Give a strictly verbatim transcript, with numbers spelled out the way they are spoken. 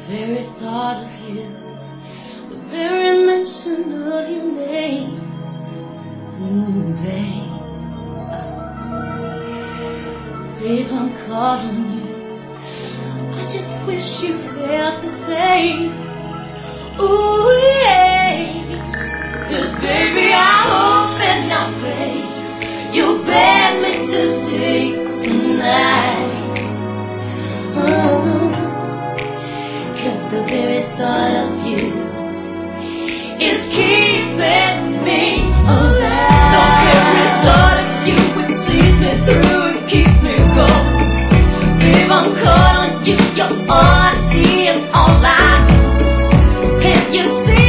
very thought of you, the very mention of your name, mm, babe. Babe, I'm caught on you. I just wish you felt the same. Ooh, yeah. 'Cause baby, I hope and I pray you'll beg me to stay tonight. Oh, 'cause the very thought of you is keeping me alive. The very thought of you, it sees me through, it keeps me going. Babe, I'm caught on you, you're all I see and all I know. Can't you see?